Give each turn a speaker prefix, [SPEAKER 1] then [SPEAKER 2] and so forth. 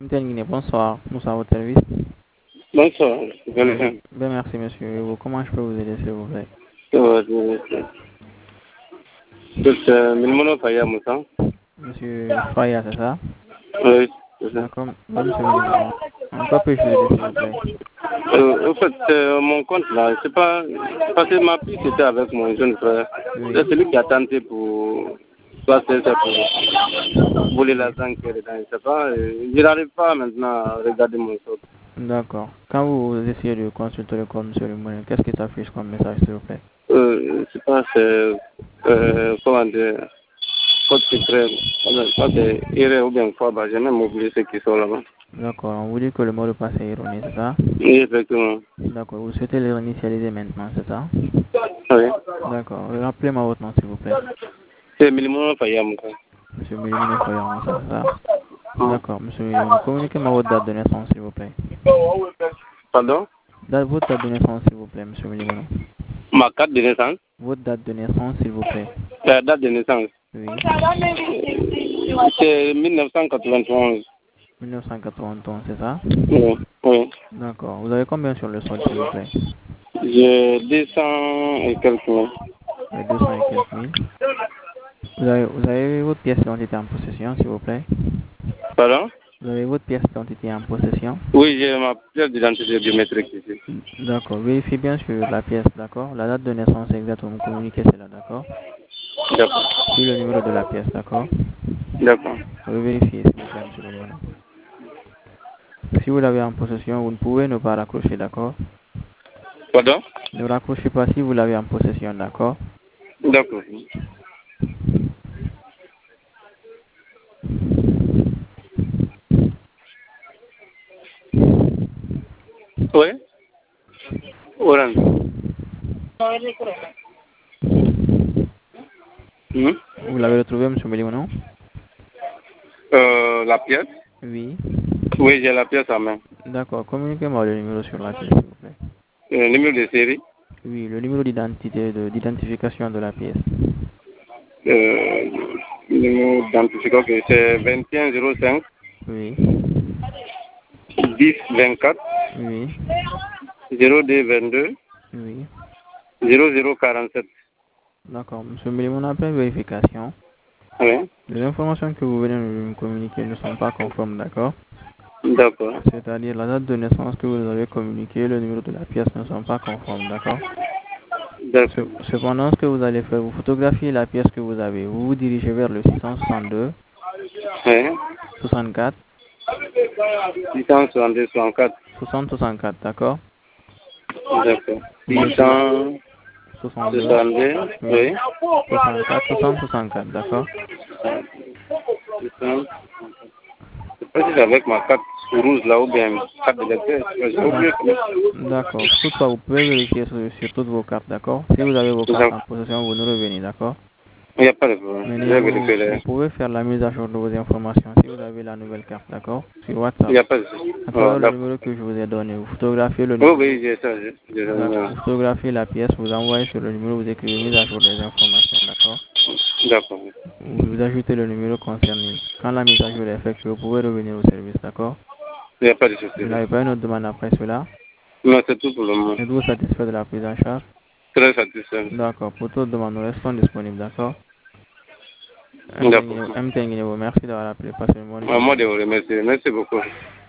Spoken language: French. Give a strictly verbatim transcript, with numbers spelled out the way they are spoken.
[SPEAKER 1] Guinée, bonsoir, nous sommes au service.
[SPEAKER 2] Bonsoir,
[SPEAKER 1] Ben, ben, merci monsieur. Et vous, comment je peux vous aider s'il vous plaît?
[SPEAKER 2] C'est Milmono Faya Moussa.
[SPEAKER 1] Monsieur Faya, c'est ça?
[SPEAKER 2] Oui, c'est ça.
[SPEAKER 1] D'accord, ben, monsieur Milimono. En quoi puis-je vous aider s'il vous plaît?
[SPEAKER 2] Euh, en fait, euh, mon compte là, c'est pas. Parce que ma fille c'était avec mon jeune frère.
[SPEAKER 1] Oui.
[SPEAKER 2] C'est celui qui a tenté pour. Soit c'est ça pour voler la banque dedans, je sais pas. euh, Je n'arrive pas maintenant à regarder mon solde.
[SPEAKER 1] D'accord. Quand vous essayez de consulter le compte monsieur Milimono, qu'est-ce qui s'affiche comme message s'il vous plaît?
[SPEAKER 2] Euh, je sais pas, c'est. Euh, comment dire. Code secret. Je pense que c'est erreur ou bien quoi, bah, j'ai même oublié ceux qui sont là-bas.
[SPEAKER 1] D'accord, on vous dit que le mot de passe est erroné, c'est ça?
[SPEAKER 2] Oui, effectivement.
[SPEAKER 1] D'accord, vous souhaitez le réinitialiser maintenant, c'est ça?
[SPEAKER 2] Oui.
[SPEAKER 1] D'accord, rappelez-moi votre nom s'il vous plaît.
[SPEAKER 2] C'est Milimono Faya Moussa.
[SPEAKER 1] Monsieur Milimono Faya, c'est ça? D'accord, monsieur Milimono, communiquez-moi votre date de naissance s'il vous plaît.
[SPEAKER 2] Pardon?
[SPEAKER 1] Date, votre date de naissance s'il vous plaît, monsieur Milimono.
[SPEAKER 2] Ma carte de naissance?
[SPEAKER 1] Votre date de naissance s'il vous plaît.
[SPEAKER 2] La date de naissance?
[SPEAKER 1] Oui.
[SPEAKER 2] C'est mille neuf cent quatre-vingt-onze.
[SPEAKER 1] mille neuf cent quatre-vingt-onze, c'est ça?
[SPEAKER 2] Oui. Oui.
[SPEAKER 1] D'accord. Vous avez combien sur le solde s'il vous plaît?
[SPEAKER 2] J'ai deux cents et quelques mille.
[SPEAKER 1] Euh, deux cents et quelques mille. Vous avez, vous avez votre pièce d'identité en possession s'il vous plaît?
[SPEAKER 2] Pardon?
[SPEAKER 1] Vous avez votre pièce d'identité en possession?
[SPEAKER 2] Oui, j'ai ma pièce d'identité biométrique ici.
[SPEAKER 1] D'accord. Vérifiez bien sur la pièce, d'accord? La date de naissance exacte, vous me communiquez cela, d'accord?
[SPEAKER 2] D'accord.
[SPEAKER 1] Puis le numéro de la pièce, d'accord?
[SPEAKER 2] D'accord.
[SPEAKER 1] Vous vérifiez s'il vous plaît, monsieur Milimono. Si vous l'avez en possession, vous ne pouvez ne pas raccrocher, d'accord?
[SPEAKER 2] Pardon?
[SPEAKER 1] Ne raccrochez pas si vous l'avez en possession, d'accord?
[SPEAKER 2] D'accord. Oui? Orange. Hmm?
[SPEAKER 1] Vous l'avez retrouvé, monsieur Milimono?
[SPEAKER 2] Euh, la pièce?
[SPEAKER 1] Oui.
[SPEAKER 2] Oui, j'ai la pièce en main.
[SPEAKER 1] D'accord. Communiquez-moi le numéro sur la pièce, s'il vous plaît.
[SPEAKER 2] Le numéro de série?
[SPEAKER 1] Oui, le numéro d'identité, de- d'identification de la pièce.
[SPEAKER 2] Euh, le numéro d'identification, ok, c'est vingt et un zéro cinq
[SPEAKER 1] Oui.
[SPEAKER 2] dix vingt-quatre
[SPEAKER 1] Oui.
[SPEAKER 2] zéro deux vingt-deux
[SPEAKER 1] Oui.
[SPEAKER 2] zéro zéro quarante-sept.
[SPEAKER 1] D'accord. Monsieur Milimono, après vérification,
[SPEAKER 2] Oui.
[SPEAKER 1] les informations que vous venez de me communiquer ne sont pas conformes, d'accord?
[SPEAKER 2] D'accord.
[SPEAKER 1] C'est-à-dire la date de naissance que vous avez communiquée, le numéro de la pièce ne sont pas conformes, d'accord?
[SPEAKER 2] D'accord.
[SPEAKER 1] Cependant, ce que vous allez faire, vous photographiez la pièce que vous avez, vous vous dirigez vers le six cent soixante-deux,
[SPEAKER 2] Oui.
[SPEAKER 1] soixante-quatre,
[SPEAKER 2] six cent soixante-deux soixante-quatre.
[SPEAKER 1] soixante, soixante-quatre, d'accord?
[SPEAKER 2] D'accord.
[SPEAKER 1] Vous
[SPEAKER 2] six
[SPEAKER 1] mettez
[SPEAKER 2] cent
[SPEAKER 1] soixante-deux,
[SPEAKER 2] soixante-deux.
[SPEAKER 1] oui,
[SPEAKER 2] Oui.
[SPEAKER 1] soixante-quatre, soixante, soixante-quatre, d'accord?
[SPEAKER 2] six cents. Je sais pas si c'est avec ma carte rouge là ou bien carte de lecteur. J'ai oublié.
[SPEAKER 1] D'accord. Toutefois, vous pouvez vérifier sur, sur toutes vos cartes, d'accord? Si vous avez vos cartes en possession, vous nous revenez, d'accord?
[SPEAKER 2] Il n'y a pas de problème.
[SPEAKER 1] Mais
[SPEAKER 2] Je vais
[SPEAKER 1] vous,
[SPEAKER 2] vérifier
[SPEAKER 1] vous
[SPEAKER 2] les...
[SPEAKER 1] pouvez faire la mise à jour de vos informations si vous avez la nouvelle carte, d'accord? Sur
[SPEAKER 2] Il
[SPEAKER 1] WhatsApp.
[SPEAKER 2] n'y a pas de souci.
[SPEAKER 1] À
[SPEAKER 2] Oh,
[SPEAKER 1] travers le
[SPEAKER 2] d'accord.
[SPEAKER 1] numéro que je vous ai donné, vous photographiez le
[SPEAKER 2] Oh
[SPEAKER 1] numéro.
[SPEAKER 2] oui, j'ai ça. J'ai j'ai ça.
[SPEAKER 1] D'accord. Vous photographiez la pièce, vous envoyez sur le numéro, vous écrivez mise à jour des informations, d'accord?
[SPEAKER 2] D'accord.
[SPEAKER 1] Vous ajoutez le numéro concerné. Quand la mise à jour est effectuée, vous pouvez revenir au service, d'accord?
[SPEAKER 2] Il n'y a pas de souci.
[SPEAKER 1] Vous n'avez pas une autre demande après cela?
[SPEAKER 2] Non, c'est tout pour le moment.
[SPEAKER 1] Êtes-vous satisfait de la prise en charge?
[SPEAKER 2] Très satisfait.
[SPEAKER 1] D'accord. Pour toute demande, nous restons disponibles, d'accord?
[SPEAKER 2] D'accord.
[SPEAKER 1] M T N Guinée, merci d'avoir appelé. Passez une bonne
[SPEAKER 2] À moi
[SPEAKER 1] journée.
[SPEAKER 2] de vous remercier. Merci beaucoup.